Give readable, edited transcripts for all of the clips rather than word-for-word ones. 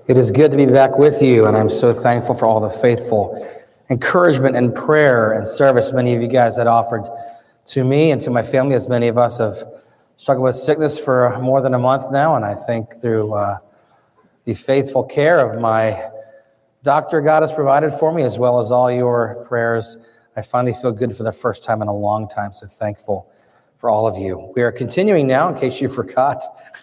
It is good to be back with you, and I'm so thankful for all the faithful encouragement and prayer and service many of you guys had offered to me and to my family, as many of us have struggled with sickness for more than a month now, and I think through the faithful care of my doctor God has provided for me, as well as all your prayers, I finally feel good for the first time in a long time, so thankful for all of you. We are continuing now, in case you forgot,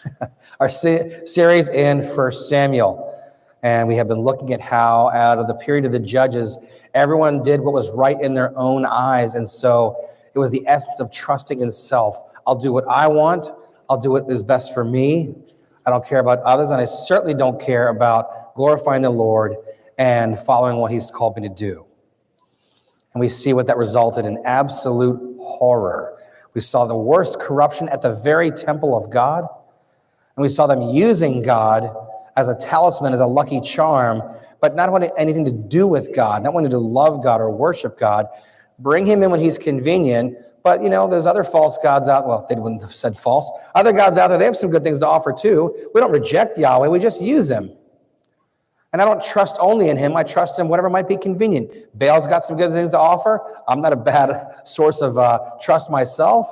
our series in 1 Samuel. And we have been looking at how out of the period of the judges, everyone did what was right in their own eyes. And so it was the essence of trusting in self. I'll do what I want. I'll do what is best for me. I don't care about others. And I certainly don't care about glorifying the Lord and following what he's called me to do. And we see what that resulted in: absolute horror. We saw the worst corruption at the very temple of God. And we saw them using God as a talisman, as a lucky charm, but not wanting anything to do with God, not wanting to love God or worship God. Bring him in when he's convenient, but there's other false gods out. Well, they wouldn't have said false. Other gods out there, they have some good things to offer too. We don't reject Yahweh, we just use him. And I don't trust only in him, I trust in whatever might be convenient. Baal's got some good things to offer. I'm not a bad source of trust myself.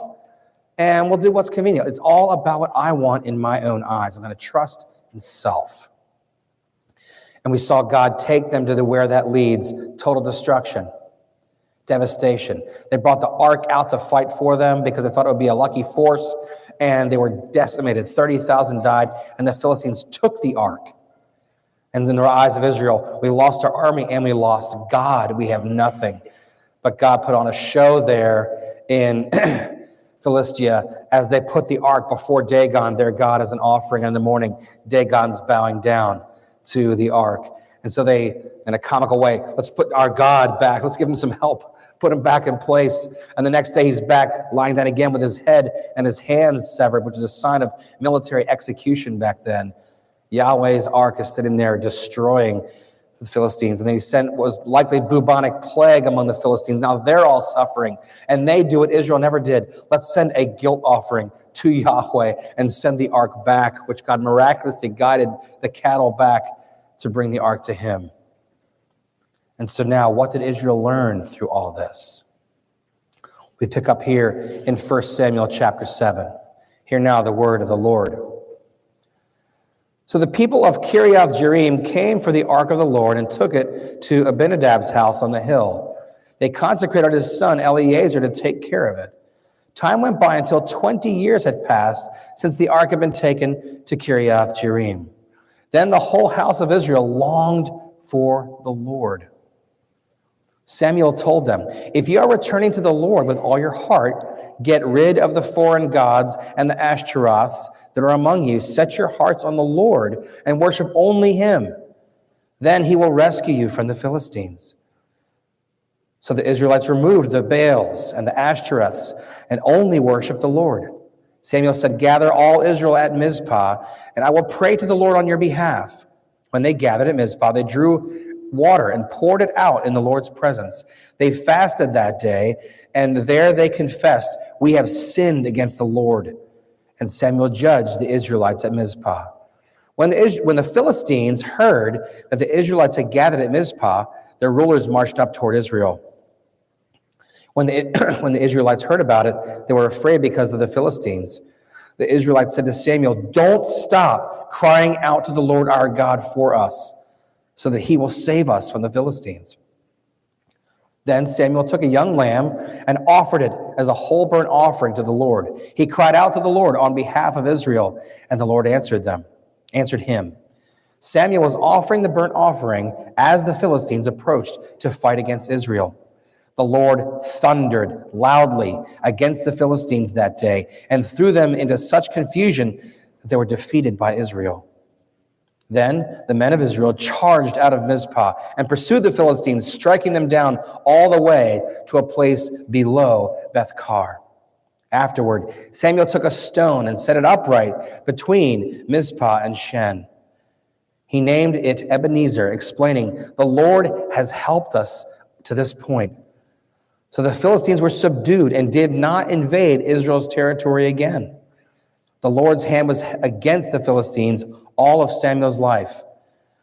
And we'll do what's convenient. It's all about what I want in my own eyes. I'm going to trust in self. And we saw God take them to where that leads: total destruction, devastation. They brought the ark out to fight for them because they thought it would be a lucky force, and they were decimated. 30,000 died, and the Philistines took the ark. And in the eyes of Israel, we lost our army and we lost God. We have nothing. But God put on a show there in Philistia as they put the ark before Dagon, their god, as an offering. In the morning, Dagon's bowing down to the ark. And so they, in a comical way, let's put our God back. Let's give him some help. Put him back in place. And the next day he's back lying down again with his head and his hands severed, which is a sign of military execution back then. Yahweh's ark is sitting there destroying the Philistines. And then he sent what was likely bubonic plague among the Philistines. Now they're all suffering, and they do what Israel never did. Let's send a guilt offering to Yahweh and send the ark back, which God miraculously guided the cattle back to bring the ark to him. And so now, what did Israel learn through all this? We pick up here in 1 Samuel chapter 7. Hear now the word of the Lord. So the people of Kiriath-Jearim came for the ark of the Lord and took it to Abinadab's house on the hill. They consecrated his son Eleazar to take care of it. Time went by until 20 years had passed since the ark had been taken to Kiriath-Jearim. Then the whole house of Israel longed for the Lord. Samuel told them, "If you are returning to the Lord with all your heart, get rid of the foreign gods and the Ashtaroths that are among you. Set your hearts on the Lord and worship only him. Then he will rescue you from the Philistines." So the Israelites removed the Baals and the Ashtaroths and only worshiped the Lord. Samuel said, "Gather all Israel at Mizpah, and I will pray to the Lord on your behalf." When they gathered at Mizpah, they drew water and poured it out in the Lord's presence. They fasted that day, and there they confessed, "We have sinned against the Lord." And Samuel judged the Israelites at Mizpah. When the Philistines heard that the Israelites had gathered at Mizpah, their rulers marched up toward Israel. When the Israelites heard about it, they were afraid because of the Philistines. The Israelites said to Samuel, "Don't stop crying out to the Lord our God for us, so that he will save us from the Philistines." Then Samuel took a young lamb and offered it as a whole burnt offering to the Lord. He cried out to the Lord on behalf of Israel, and the Lord answered him. Samuel was offering the burnt offering as the Philistines approached to fight against Israel. The Lord thundered loudly against the Philistines that day and threw them into such confusion that they were defeated by Israel. Then the men of Israel charged out of Mizpah and pursued the Philistines, striking them down all the way to a place below Beth-kar. Afterward, Samuel took a stone and set it upright between Mizpah and Shen. He named it Ebenezer, explaining, "The Lord has helped us to this point." So the Philistines were subdued and did not invade Israel's territory again. The Lord's hand was against the Philistines all of Samuel's life.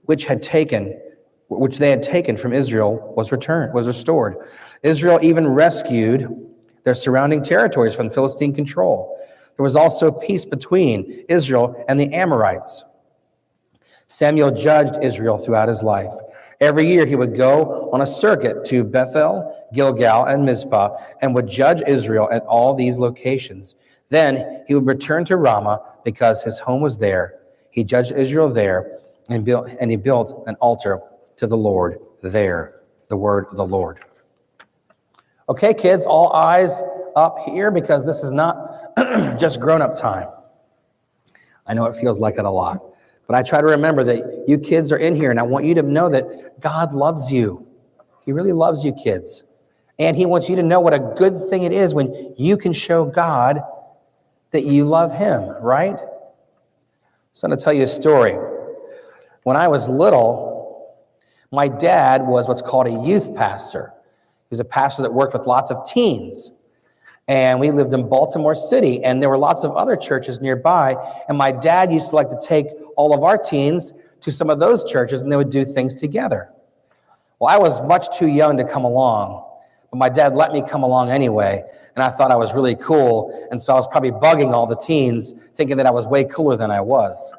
which they had taken from Israel was restored. Israel even rescued their surrounding territories from Philistine control. There was also peace between Israel and the Amorites. Samuel judged Israel throughout his life. Every year he would go on a circuit to Bethel, Gilgal, and Mizpah, and would judge Israel at all these locations. Then he would return to Ramah because his home was there. He judged Israel there, and he built an altar to the Lord there. The word of the Lord. Okay, kids, all eyes up here, because this is not just grown-up time. I know it feels like it a lot, but I try to remember that you kids are in here, and I want you to know that God loves you. He really loves you, kids. And he wants you to know what a good thing it is when you can show God that you love him, right? So I'm going to tell you a story. When I was little, my dad was what's called a youth pastor. He was a pastor that worked with lots of teens. And we lived in Baltimore City, and there were lots of other churches nearby. And my dad used to like to take all of our teens to some of those churches, and they would do things together. Well, I was much too young to come along, but my dad let me come along anyway, and I thought I was really cool, and so I was probably bugging all the teens, thinking that I was way cooler than I was.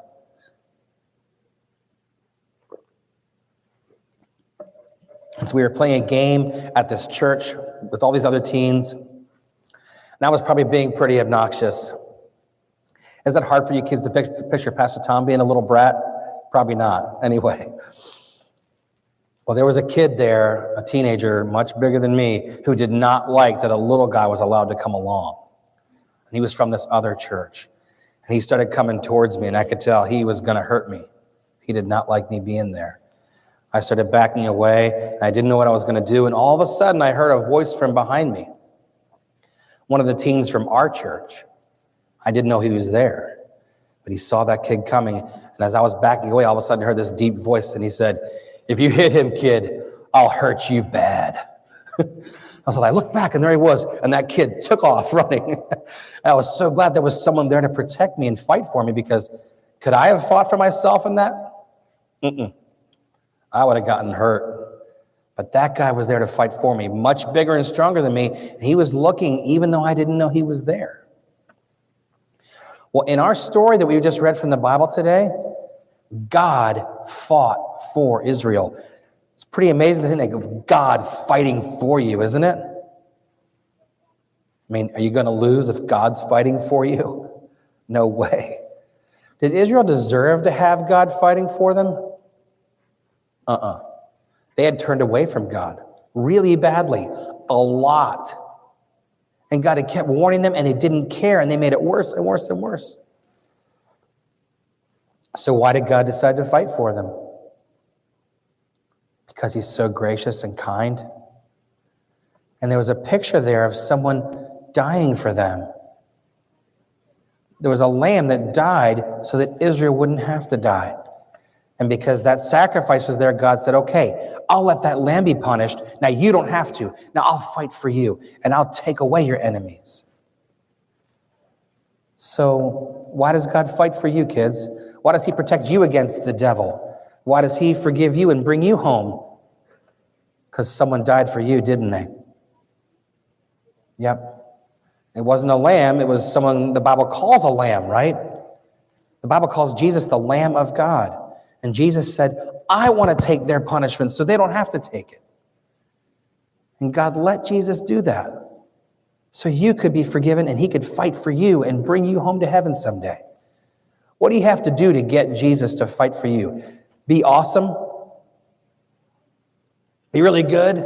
And so we were playing a game at this church with all these other teens, and I was probably being pretty obnoxious. Is that hard for you kids to picture Pastor Tom being a little brat? Probably not. Anyway. Well, there was a kid there, a teenager, much bigger than me, who did not like that a little guy was allowed to come along. And he was from this other church. And he started coming towards me, and I could tell he was going to hurt me. He did not like me being there. I started backing away, and I didn't know what I was going to do. And all of a sudden, I heard a voice from behind me. One of the teens from our church. I didn't know he was there. But he saw that kid coming. And as I was backing away, all of a sudden I heard this deep voice, and he said, "If you hit him, kid, I'll hurt you bad." I looked back, and there he was, and that kid took off running. And I was so glad there was someone there to protect me and fight for me, because could I have fought for myself in that? I would have gotten hurt. But that guy was there to fight for me, much bigger and stronger than me, and he was looking even though I didn't know he was there. Well, in our story that we just read from the Bible today, God fought for Israel. It's pretty amazing to think of God fighting for you, isn't it? I mean, are you going to lose if God's fighting for you? No way. Did Israel deserve to have God fighting for them? They had turned away from God really badly, a lot. And God had kept warning them, and they didn't care, and they made it worse and worse and worse. So why did God decide to fight for them? Because he's so gracious and kind. And there was a picture there of someone dying for them. There was a lamb that died so that Israel wouldn't have to die. And because that sacrifice was there, God said, okay, I'll let that lamb be punished. Now you don't have to. Now I'll fight for you, and I'll take away your enemies. So why does God fight for you, kids? Why does he protect you against the devil? Why does he forgive you and bring you home? Because someone died for you, didn't they? Yep. It wasn't a lamb. It was someone the Bible calls a lamb, right? The Bible calls Jesus the Lamb of God. And Jesus said, I want to take their punishment so they don't have to take it. And God let Jesus do that so you could be forgiven and he could fight for you and bring you home to heaven someday. What do you have to do to get Jesus to fight for you? Be awesome? Be really good?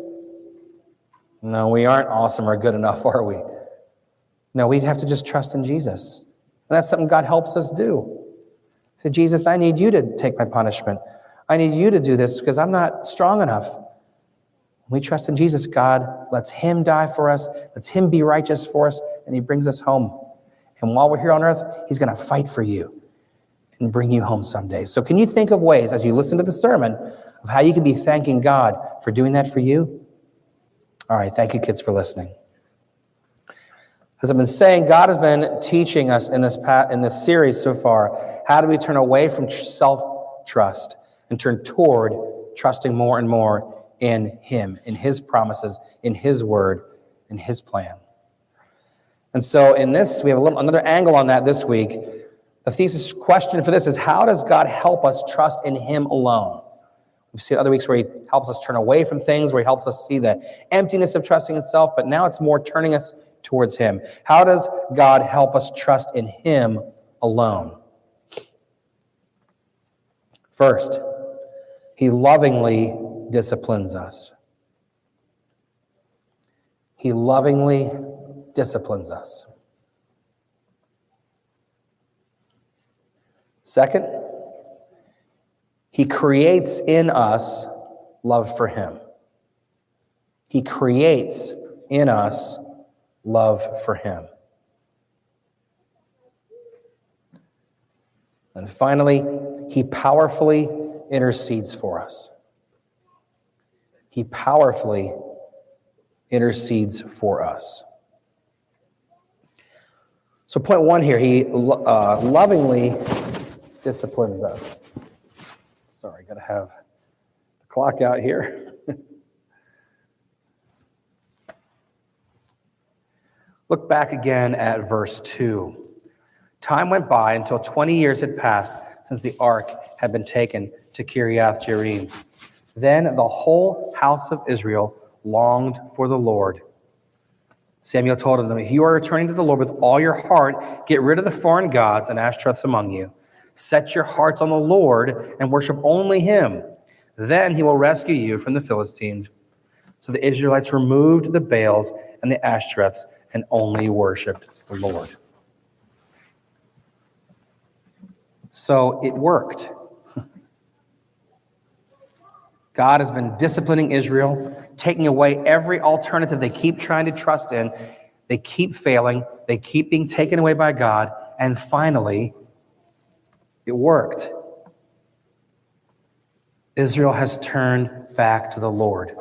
No, we aren't awesome or good enough, are we? No, we'd have to just trust in Jesus. And that's something God helps us do. Say, Jesus, I need you to take my punishment. I need you to do this because I'm not strong enough. When we trust in Jesus, God lets him die for us, lets him be righteous for us, and he brings us home. And while we're here on earth, he's going to fight for you and bring you home someday. So can you think of ways, as you listen to the sermon, of how you can be thanking God for doing that for you? All right, thank you, kids, for listening. As I've been saying, God has been teaching us in this series so far, how do we turn away from self-trust and turn toward trusting more and more in him, in his promises, in his word, in his plan. And so in this, we have another angle on that this week. The thesis question for this is, how does God help us trust in him alone? We've seen other weeks where he helps us turn away from things, where he helps us see the emptiness of trusting in self, but now it's more turning us towards him. How does God help us trust in him alone? First, he lovingly disciplines us. He lovingly disciplines us. Second, he creates in us love for him. He creates in us love for him. And finally, he powerfully intercedes for us. He powerfully intercedes for us. So point one here, he lovingly disciplines us. Sorry, got to have the clock out here. Look back again at verse 2. Time went by until 20 years had passed since the ark had been taken to Kiriath Jearim. Then the whole house of Israel longed for the Lord. Samuel told them, if you are returning to the Lord with all your heart, get rid of the foreign gods and Ashtoreths among you. Set your hearts on the Lord and worship only him. Then he will rescue you from the Philistines. So the Israelites removed the Baals and the Ashtoreths and only worshiped the Lord. So it worked. God has been disciplining Israel, taking away every alternative they keep trying to trust in. They keep failing. They keep being taken away by God. And finally, it worked. Israel has turned back to the Lord.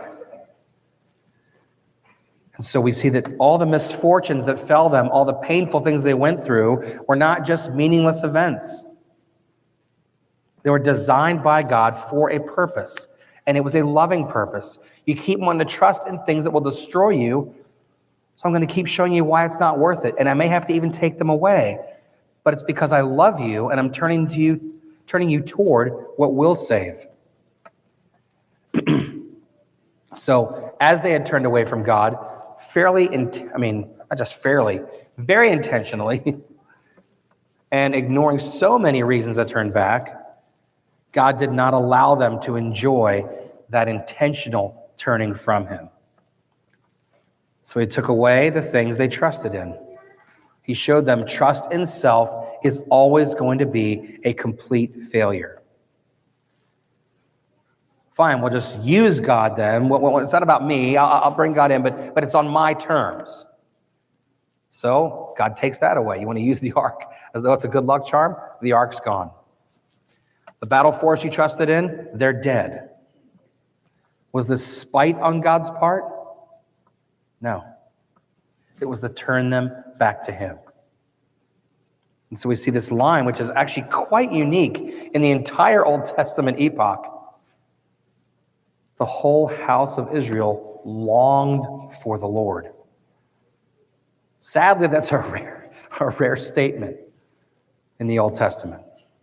And so we see that all the misfortunes that fell them, all the painful things they went through, were not just meaningless events. They were designed by God for a purpose. And it was a loving purpose. You keep wanting to trust in things that will destroy you. So I'm going to keep showing you why it's not worth it. And I may have to even take them away. But it's because I love you and I'm turning you toward what will save. So as they had turned away from God, very intentionally, and ignoring so many reasons that turned back, God did not allow them to enjoy that intentional turning from him. So he took away the things they trusted in. He showed them trust in self is always going to be a complete failure. Fine, we'll just use God then. It's not about me. I'll bring God in, but it's on my terms. So God takes that away. You want to use the ark as though it's a good luck charm? The ark's gone. The battle force you trusted in, they're dead. Was this spite on God's part? No. It was to turn them back to him. And so we see this line, which is actually quite unique in the entire Old Testament epoch. The whole house of Israel longed for the Lord. Sadly, that's a rare statement in the Old Testament.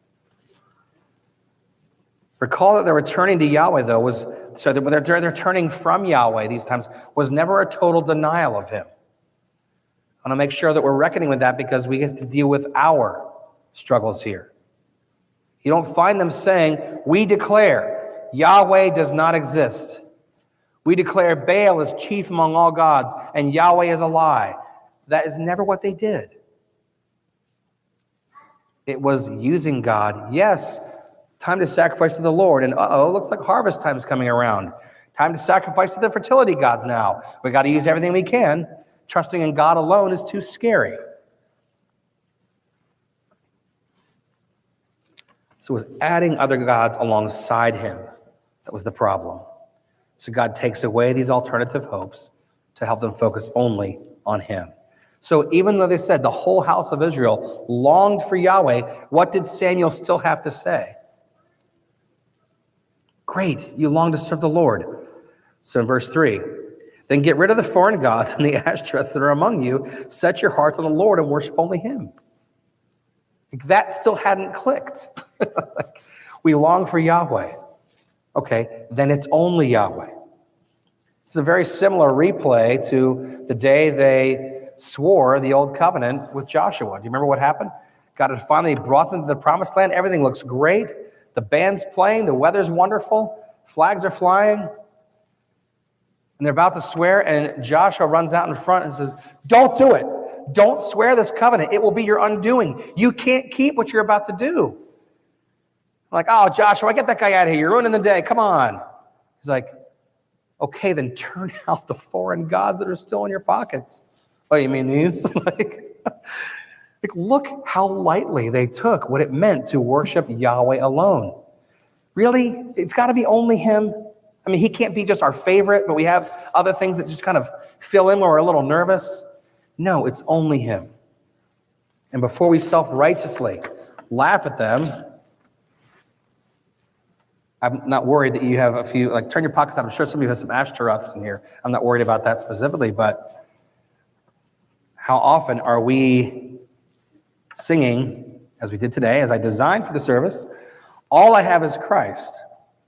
Recall that they're returning to Yahweh, though, they're turning from Yahweh these times, was never a total denial of him. I want to make sure that we're reckoning with that because we have to deal with our struggles here. You don't find them saying, we declare Yahweh does not exist. We declare Baal is chief among all gods and Yahweh is a lie. That is never what they did. It was using God. Yes, time to sacrifice to the Lord. And looks like harvest time is coming around. Time to sacrifice to the fertility gods now. We got to use everything we can. Trusting in God alone is too scary. So it was adding other gods alongside him that was the problem. So God takes away these alternative hopes to help them focus only on him. So even though they said the whole house of Israel longed for Yahweh, what did Samuel still have to say? Great, you long to serve the Lord. So in verse 3, then get rid of the foreign gods and the Ashtoreths that are among you. Set your hearts on the Lord and worship only him. That still hadn't clicked. We long for Yahweh. Okay, then it's only Yahweh. It's a very similar replay to the day they swore the old covenant with Joshua. Do you remember what happened? God had finally brought them to the promised land. Everything looks great. The band's playing. The weather's wonderful. Flags are flying. And they're about to swear, and Joshua runs out in front and says, don't do it. Don't swear this covenant. It will be your undoing. You can't keep what you're about to do. I'm like, oh, Joshua, get that guy out of here. You're ruining the day. Come on. He's like, okay, then turn out the foreign gods that are still in your pockets. Oh, you mean these? Look how lightly they took what it meant to worship Yahweh alone. Really? It's got to be only him? I mean, he can't be just our favorite, but we have other things that just kind of fill in when we're a little nervous. No, it's only him. And before we self-righteously laugh at them, I'm not worried that you have a few, like turn your pockets out. I'm sure some of you have some Ashtoreths in here. I'm not worried about that specifically, but how often are we singing, as we did today, as I designed for the service, all I have is Christ.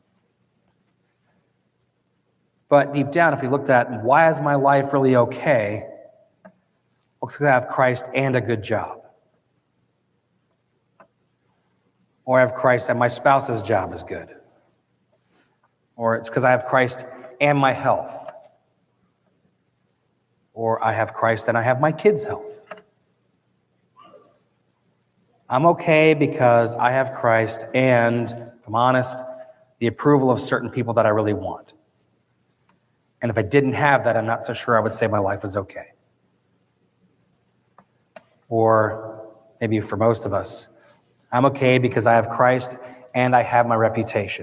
But deep down, if we looked at why is my life really okay, well, it's because I have Christ and a good job. Or I have Christ and my spouse's job is good. Or it's because I have Christ and my health. Or I have Christ and I have my kids' health. I'm okay because I have Christ and, if I'm honest, the approval of certain people that I really want. And if I didn't have that, I'm not so sure I would say my life was okay. Or maybe for most of us, I'm okay because I have Christ and I have my reputation.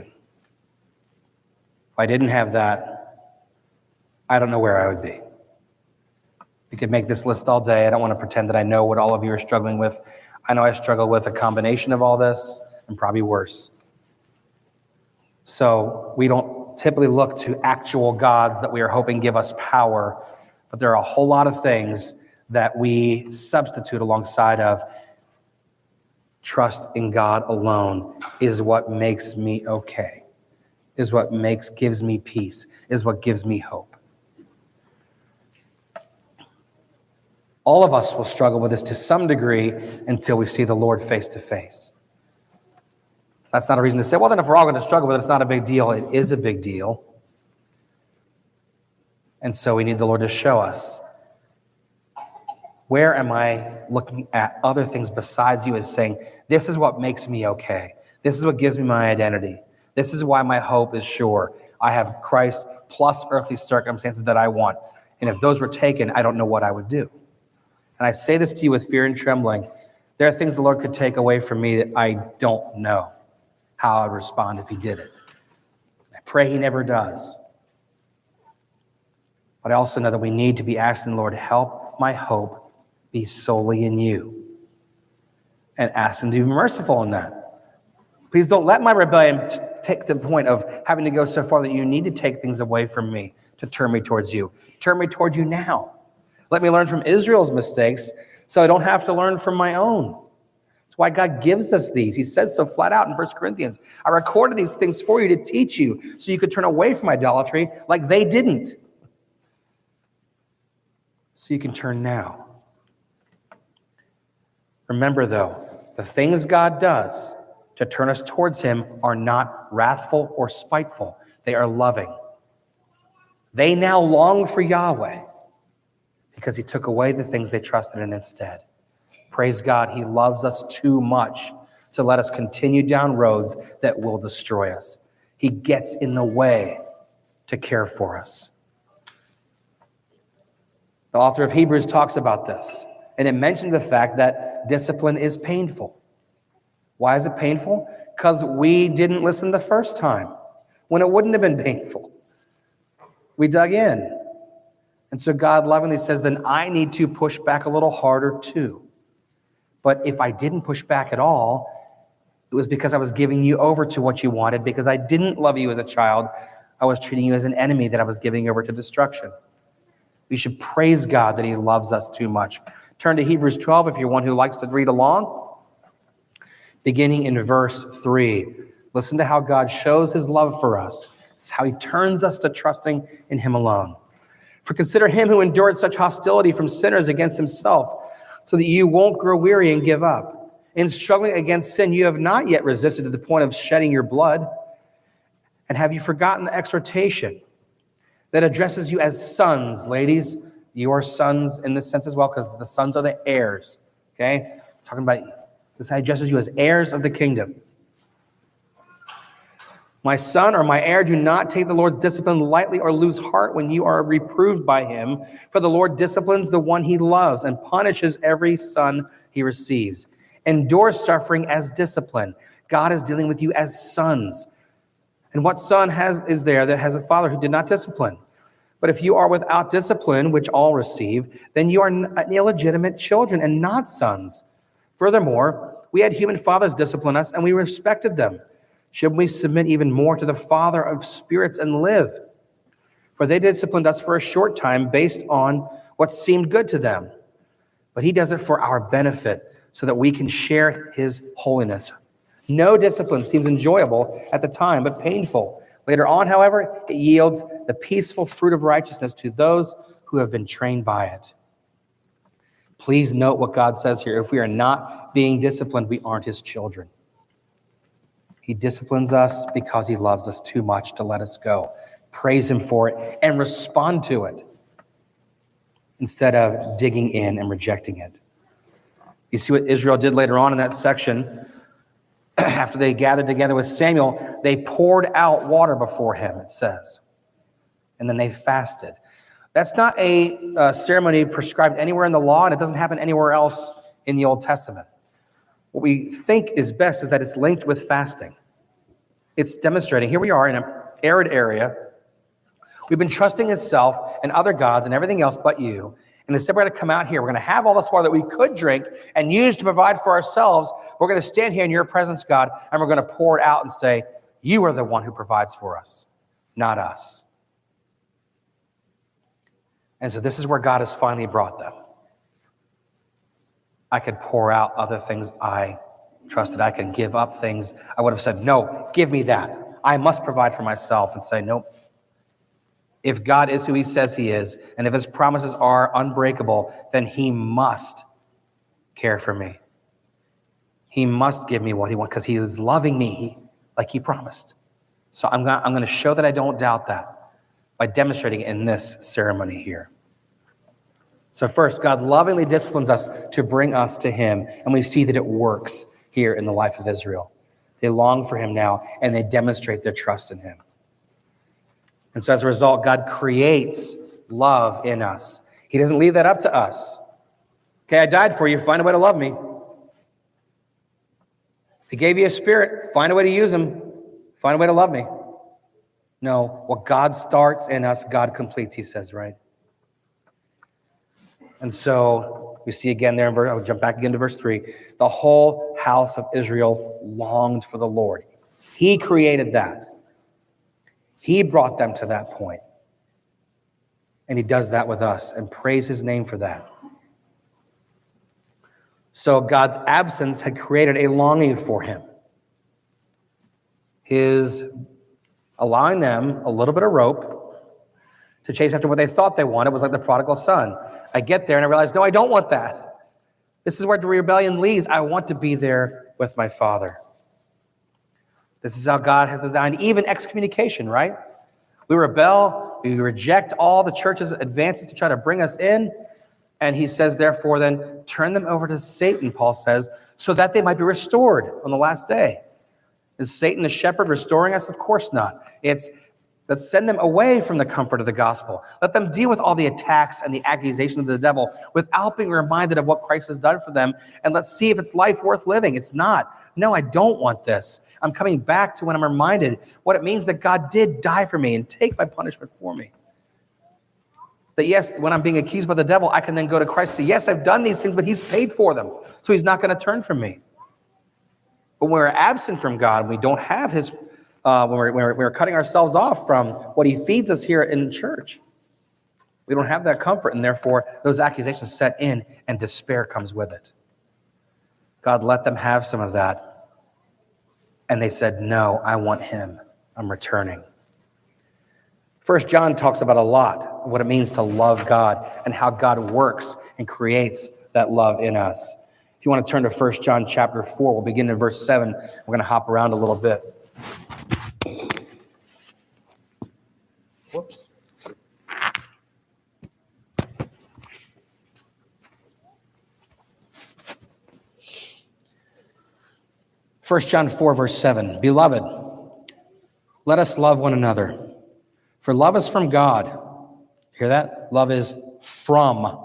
If I didn't have that, I don't know where I would be. We could make this list all day. I don't want to pretend that I know what all of you are struggling with. I know I struggle with a combination of all this and probably worse. So we don't typically look to actual gods that we are hoping give us power, but there are a whole lot of things that we substitute alongside of trust in God alone is what makes me okay, is what gives me peace, is what gives me hope. All of us will struggle with this to some degree until we see the Lord face to face. That's not a reason to say, well, then if we're all going to struggle with it, it's not a big deal. It is a big deal. And so we need the Lord to show us, where am I looking at other things besides you as saying, this is what makes me okay. This is what gives me my identity. This is why my hope is sure. I have Christ plus earthly circumstances that I want. And if those were taken, I don't know what I would do. And I say this to you with fear and trembling. There are things the Lord could take away from me that I don't know how I'd respond if he did it. I pray he never does. But I also know that we need to be asking the Lord to help my hope be solely in you. And ask him to be merciful in that. Please don't let my rebellion take the point of having to go so far that you need to take things away from me to turn me towards you. Turn me towards you now. Let me learn from Israel's mistakes so I don't have to learn from my own. That's why God gives us these. He says so flat out in 1 Corinthians. I recorded these things for you to teach you so you could turn away from idolatry like they didn't. So you can turn now. Remember, though, the things God does to turn us towards him are not wrathful or spiteful. They are loving. They now long for Yahweh because he took away the things they trusted in instead. Praise God, he loves us too much to let us continue down roads that will destroy us. He gets in the way to care for us. The author of Hebrews talks about this, and it mentions the fact that discipline is painful. Why is it painful? Because we didn't listen the first time when it wouldn't have been painful. We dug in. And so God lovingly says, then I need to push back a little harder too. But if I didn't push back at all, It was because I was giving you over to what you wanted, because I didn't love you as a child. I was treating you as an enemy that I was giving over to destruction. We should praise God that he loves us too much. Turn to Hebrews 12 if you're one who likes to read along. Beginning in verse 3. Listen to how God shows his love for us. It's how he turns us to trusting in him alone. For consider him who endured such hostility from sinners against himself, so that you won't grow weary and give up. In struggling against sin, you have not yet resisted to the point of shedding your blood. And have you forgotten the exhortation that addresses you as sons, ladies? You are sons in this sense as well, because the sons are the heirs. Okay? Talking about this addresses you as heirs of the kingdom. My son or my heir, do not take the Lord's discipline lightly or lose heart when you are reproved by him. For the Lord disciplines the one he loves and punishes every son he receives. Endure suffering as discipline. God is dealing with you as sons. And what son is there that has a father who did not discipline? But if you are without discipline, which all receive, then you are illegitimate children and not sons. Furthermore, we had human fathers discipline us, and we respected them. Should we submit even more to the Father of spirits and live? For they disciplined us for a short time based on what seemed good to them. But he does it for our benefit, so that we can share his holiness. No discipline seems enjoyable at the time, but painful. Later on, however, it yields the peaceful fruit of righteousness to those who have been trained by it. Please note what God says here. If we are not being disciplined, we aren't his children. He disciplines us because he loves us too much to let us go. Praise him for it and respond to it instead of digging in and rejecting it. You see what Israel did later on in that section. After they gathered together with Samuel, they poured out water before him, it says. And then they fasted. That's not a ceremony prescribed anywhere in the law, and it doesn't happen anywhere else in the Old Testament. What we think is best is that it's linked with fasting. It's demonstrating, here we are in an arid area. We've been trusting in self and other gods and everything else but you. And instead we're going to come out here. We're going to have all this water that we could drink and use to provide for ourselves. We're going to stand here in your presence, God, and we're going to pour it out and say, you are the one who provides for us, not us. And so this is where God has finally brought them. I could pour out other things I trusted. I can give up things. I would have said, no, give me that. I must provide for myself, and say, nope. If God is who he says he is, and if his promises are unbreakable, then he must care for me. He must give me what he wants, because he is loving me like he promised. So I'm going to show that I don't doubt that by demonstrating it in this ceremony here. So first, God lovingly disciplines us to bring us to him, and we see that it works here in the life of Israel. They long for him now, and they demonstrate their trust in him. And so as a result, God creates love in us. He doesn't leave that up to us. Okay, I died for you. Find a way to love me. He gave you a spirit. Find a way to use him. Find a way to love me. No, what God starts in us, God completes, he says, right? And so we see again there in verse, I'll jump back again to verse 3. The whole house of Israel longed for the Lord. He created that. He brought them to that point. And he does that with us, and praise his name for that. So God's absence had created a longing for him. His allowing them a little bit of rope to chase after what they thought they wanted was like the prodigal son. I get there and I realize, no, I don't want that. This is where the rebellion leads. I want to be there with my father. This is how God has designed even excommunication, right? We rebel, we reject all the church's advances to try to bring us in. And he says, therefore, then turn them over to Satan, Paul says, so that they might be restored on the last day. Is Satan the shepherd restoring us? Of course not. Let's send them away from the comfort of the gospel. Let them deal with all the attacks and the accusations of the devil without being reminded of what Christ has done for them. And let's see if it's life worth living. It's not. No, I don't want this. I'm coming back to when I'm reminded what it means that God did die for me and take my punishment for me. That yes, when I'm being accused by the devil, I can then go to Christ and say, yes, I've done these things, but he's paid for them. So he's not going to turn from me. But when we're absent from God, we don't have his, when we're cutting ourselves off from what he feeds us here in church, we don't have that comfort, and therefore those accusations set in and despair comes with it. God let them have some of that, and they said, no, I want him. I'm returning. 1 John talks about a lot of what it means to love God and how God works and creates that love in us. If you want to turn to 1 John chapter 4, we'll begin in verse 7. We're going to hop around a little bit. Whoops. 1 John 4, verse 7. Beloved, let us love one another, for love is from God. Hear that? Love is from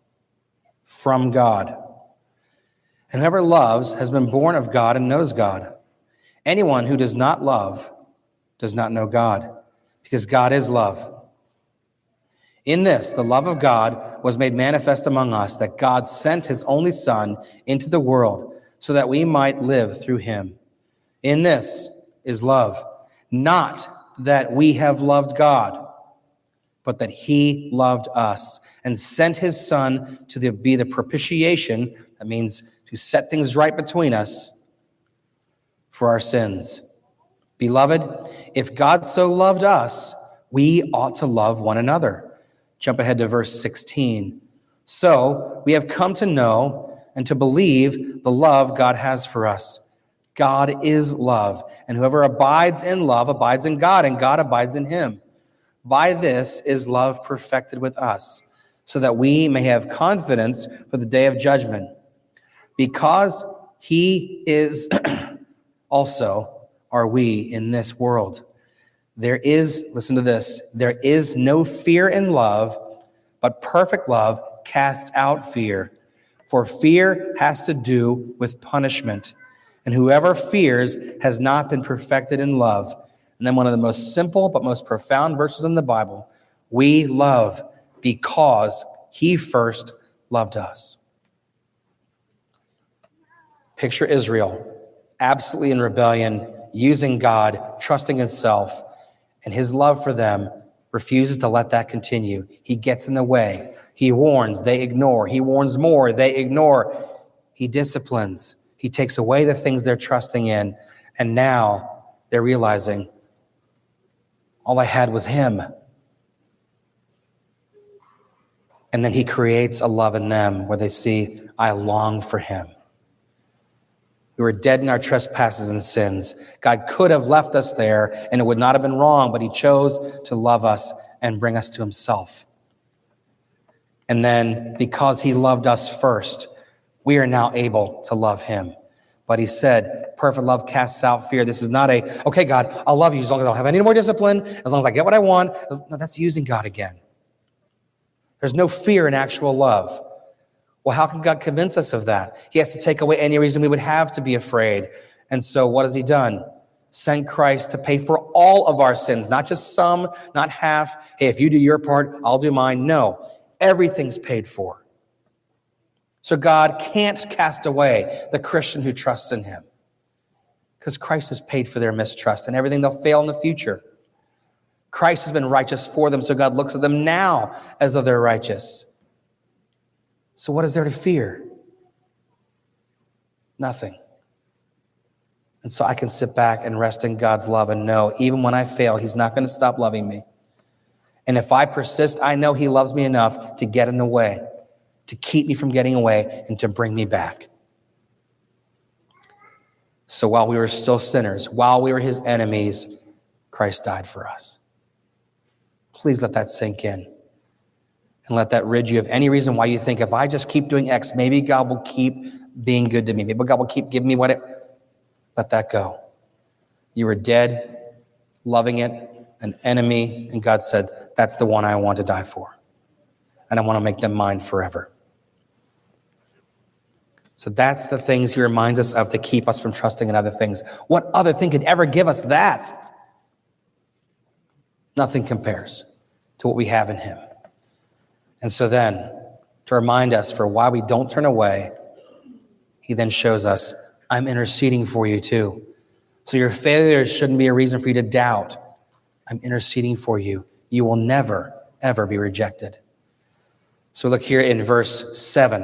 God. And whoever loves has been born of God and knows God. Anyone who does not love does not know God, because God is love. In this, the love of God was made manifest among us, that God sent his only Son into the world so that we might live through him. In this is love, not that we have loved God, but that he loved us and sent his Son to be the propitiation, that means to set things right between us, for our sins. Beloved, if God so loved us, we ought to love one another. Jump ahead to verse 16. So we have come to know and to believe the love God has for us. God is love, and whoever abides in love abides in God, and God abides in him. By this is love perfected with us, so that we may have confidence for the day of judgment. Because he is also are we in this world. There is, listen to this, there is no fear in love, but perfect love casts out fear. For fear has to do with punishment, and whoever fears has not been perfected in love. And then one of the most simple but most profound verses in the Bible, we love because he first loved us. Picture Israel, absolutely in rebellion, using God, trusting in self, and his love for them refuses to let that continue. He gets in the way. He warns, they ignore. He warns more, they ignore. He disciplines. He takes away the things they're trusting in. And now they're realizing, all I had was him. And then he creates a love in them where they see, I long for him. We were dead in our trespasses and sins. God could have left us there and it would not have been wrong, but he chose to love us and bring us to himself. And then because he loved us first, we are now able to love him. But he said, perfect love casts out fear. This is not okay, God, I'll love you as long as I don't have any more discipline, as long as I get what I want. No, that's using God again. There's no fear in actual love. Well, how can God convince us of that? He has to take away any reason we would have to be afraid. And so what has he done? Sent Christ to pay for all of our sins, not just some, not half. Hey, if you do your part, I'll do mine. No, everything's paid for. So God can't cast away the Christian who trusts in him because Christ has paid for their mistrust and everything they'll fail in the future. Christ has been righteous for them, so God looks at them now as though they're righteous. So what is there to fear? Nothing. And so I can sit back and rest in God's love and know even when I fail, he's not going to stop loving me. And if I persist, I know he loves me enough to get in the way, to keep me from getting away and to bring me back. So while we were still sinners, while we were his enemies, Christ died for us. Please let that sink in. And let that rid you of any reason why you think if I just keep doing X, maybe God will keep being good to me. Maybe God will keep giving me let that go. You were dead, loving it, an enemy, and God said, that's the one I want to die for. And I want to make them mine forever. So that's the things he reminds us of to keep us from trusting in other things. What other thing could ever give us that? Nothing compares to what we have in him. And so then, to remind us for why we don't turn away, he then shows us I'm interceding for you too. So your failures shouldn't be a reason for you to doubt. I'm interceding for you. You will never, ever be rejected. So look here in verse 7.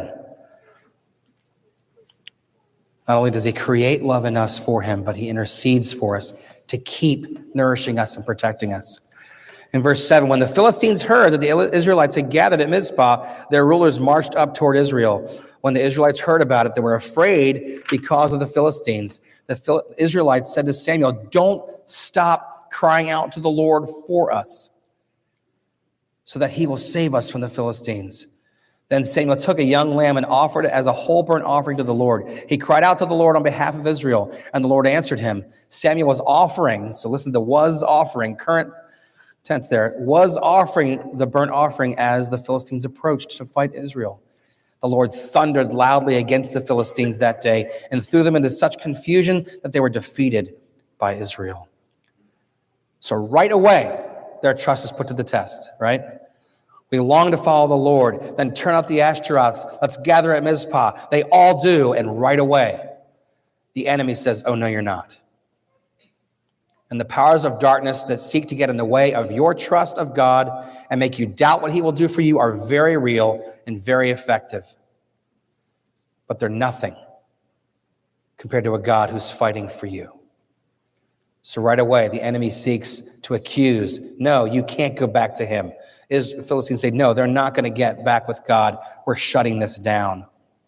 Not only does he create love in us for him, but he intercedes for us to keep nourishing us and protecting us. In verse 7, when the Philistines heard that the Israelites had gathered at Mizpah, their rulers marched up toward Israel. When the Israelites heard about it, they were afraid because of the Philistines. The Israelites said to Samuel, don't stop crying out to the Lord for us, so that he will save us from the Philistines. Then Samuel took a young lamb and offered it as a whole burnt offering to the Lord. He cried out to the Lord on behalf of Israel, and the Lord answered him. Samuel was offering, so listen, the was offering, current tense there, was offering the burnt offering as the Philistines approached to fight Israel. The Lord thundered loudly against the Philistines that day and threw them into such confusion that they were defeated by Israel. So right away, their trust is put to the test, right? We long to follow the Lord, then turn out the Ashtaroths. Let's gather at Mizpah. They all do, and right away, the enemy says, oh, no, you're not. And the powers of darkness that seek to get in the way of your trust of God and make you doubt what he will do for you are very real and very effective. But they're nothing compared to a God who's fighting for you. So right away, the enemy seeks to accuse. No, you can't go back to him. Philistines say, no, they're not going to get back with God. We're shutting this down.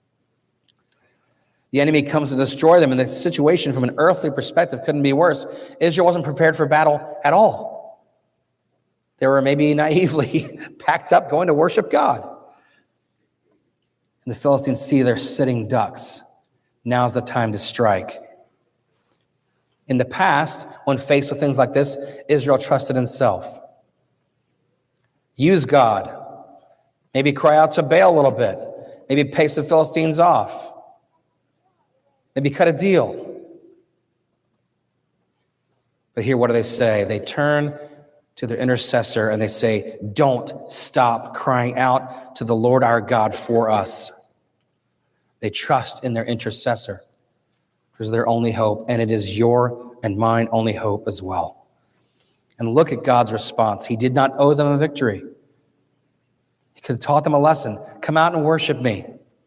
The enemy comes to destroy them, and the situation from an earthly perspective couldn't be worse. Israel wasn't prepared for battle at all. They were maybe naively packed up going to worship God. And the Philistines see they're sitting ducks. Now's the time to strike. In the past, when faced with things like this, Israel trusted in self. Use God. Maybe cry out to Baal a little bit. Maybe pace the Philistines off. Maybe cut a deal. But here, what do they say? They turn to their intercessor and they say, don't stop crying out to the Lord our God for us. They trust in their intercessor because their only hope, and it is your and mine only hope as well. And look at God's response. He did not owe them a victory. He could have taught them a lesson. Come out and worship me.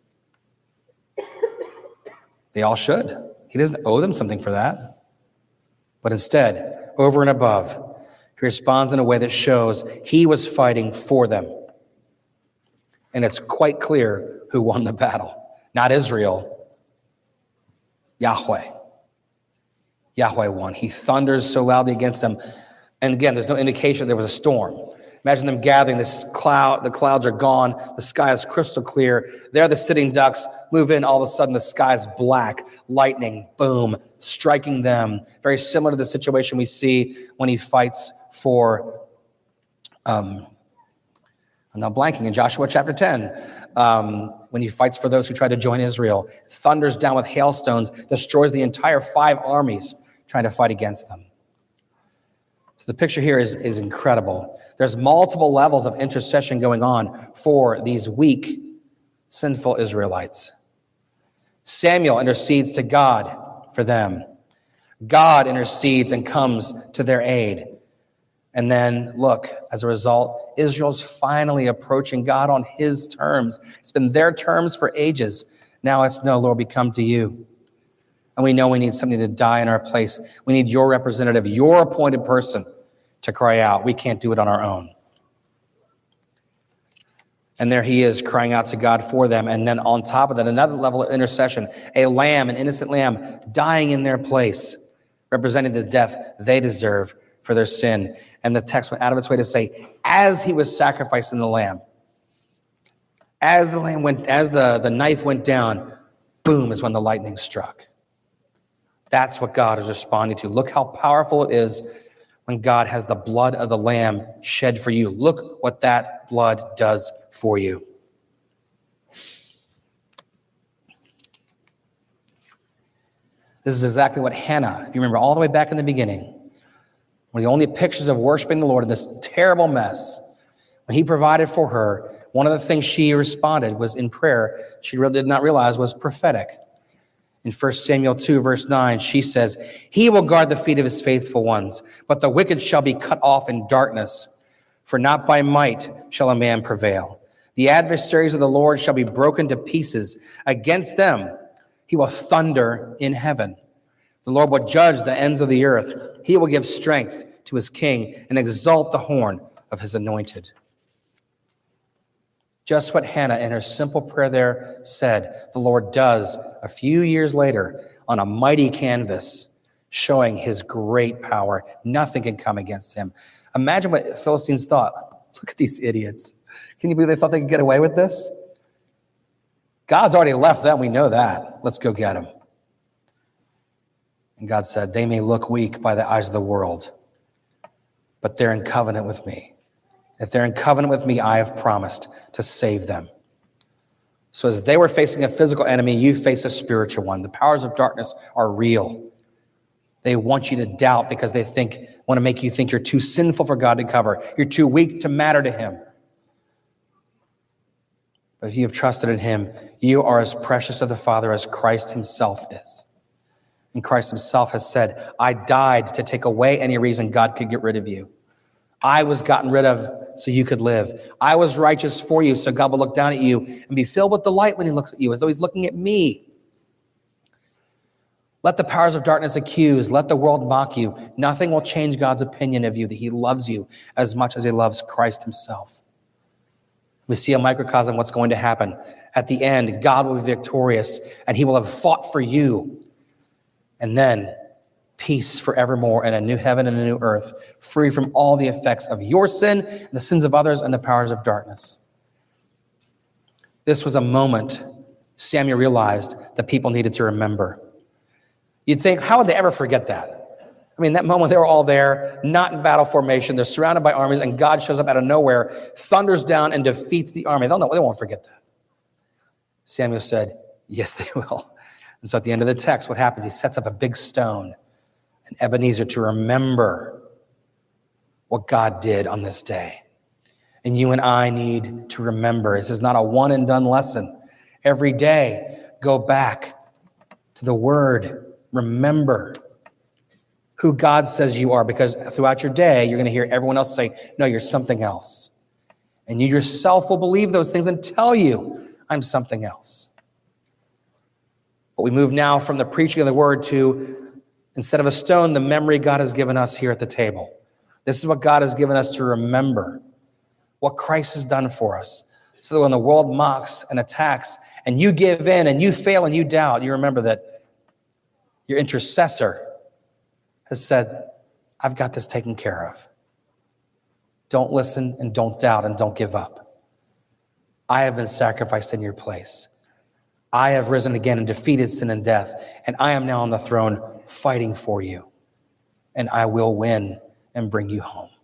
They all should. He doesn't owe them something for that. But instead, over and above, he responds in a way that shows he was fighting for them. And it's quite clear who won the battle. Not Israel, Yahweh. Yahweh won. He thunders so loudly against them. And again, there's no indication there was a storm. Imagine them gathering, the clouds are gone, the sky is crystal clear. There the sitting ducks move in, all of a sudden the sky is black, lightning, boom, striking them. Very similar to the situation we see when he fights for, I'm not blanking, in Joshua chapter 10, when he fights for those who try to join Israel, thunders down with hailstones, destroys the entire 5 armies trying to fight against them. So the picture here is incredible. There's multiple levels of intercession going on for these weak, sinful Israelites. Samuel intercedes to God for them. God intercedes and comes to their aid. And then, look, as a result, Israel's finally approaching God on his terms. It's been their terms for ages. Now it's, no, Lord, we come to you. And we know we need something to die in our place. We need your representative, your appointed person to cry out. We can't do it on our own. And there he is crying out to God for them. And then on top of that, another level of intercession, a lamb, an innocent lamb, dying in their place, representing the death they deserve for their sin. And the text went out of its way to say, as he was sacrificing the lamb, as the knife went down, boom, is when the lightning struck. That's what God is responding to. Look how powerful it is when God has the blood of the lamb shed for you. Look what that blood does for you. This is exactly what Hannah, if you remember all the way back in the beginning, one of the only pictures of worshiping the Lord in this terrible mess, when he provided for her, one of the things she responded was in prayer, she really did not realize was prophetic. In 1 Samuel 2, verse 9, she says, he will guard the feet of his faithful ones, but the wicked shall be cut off in darkness, for not by might shall a man prevail. The adversaries of the Lord shall be broken to pieces. Against them he will thunder in heaven. The Lord will judge the ends of the earth. He will give strength to his king and exalt the horn of his anointed. Just what Hannah in her simple prayer there said, the Lord does a few years later on a mighty canvas, showing his great power. Nothing can come against him. Imagine what the Philistines thought. Look at these idiots. Can you believe they thought they could get away with this? God's already left them. We know that. Let's go get him. And God said, they may look weak by the eyes of the world, but they're in covenant with me. If they're in covenant with me, I have promised to save them. So as they were facing a physical enemy, you face a spiritual one. The powers of darkness are real. They want you to doubt because they want to make you think you're too sinful for God to cover. You're too weak to matter to him. But if you have trusted in him, you are as precious to the Father as Christ himself is. And Christ himself has said, I died to take away any reason God could get rid of you. I was gotten rid of so you could live. I was righteous for you, so God will look down at you and be filled with delight when he looks at you, as though he's looking at me. Let the powers of darkness accuse. Let the world mock you. Nothing will change God's opinion of you, that he loves you as much as he loves Christ himself. We see a microcosm of what's going to happen. At the end, God will be victorious, and he will have fought for you. And then peace forevermore and a new heaven and a new earth, free from all the effects of your sin, the sins of others, and the powers of darkness. This was a moment Samuel realized that people needed to remember. You'd think, how would they ever forget that? I mean, that moment they were all there, not in battle formation. They're surrounded by armies, and God shows up out of nowhere, thunders down, and defeats the army. They won't forget that. Samuel said, yes, they will. And so at the end of the text, what happens? He sets up a big stone, an Ebenezer, to remember what God did on this day. And you and I need to remember. This is not a one and done lesson. Every day, go back to the word. Remember who God says you are, because throughout your day, you're going to hear everyone else say, no, you're something else. And you yourself will believe those things and tell you, I'm something else. But we move now from the preaching of the word to, instead of a stone, the memory God has given us here at the table. This is what God has given us to remember, what Christ has done for us. So that when the world mocks and attacks and you give in and you fail and you doubt, you remember that your intercessor has said, I've got this taken care of. Don't listen and don't doubt and don't give up. I have been sacrificed in your place. I have risen again and defeated sin and death, and I am now on the throne fighting for you, and I will win and bring you home.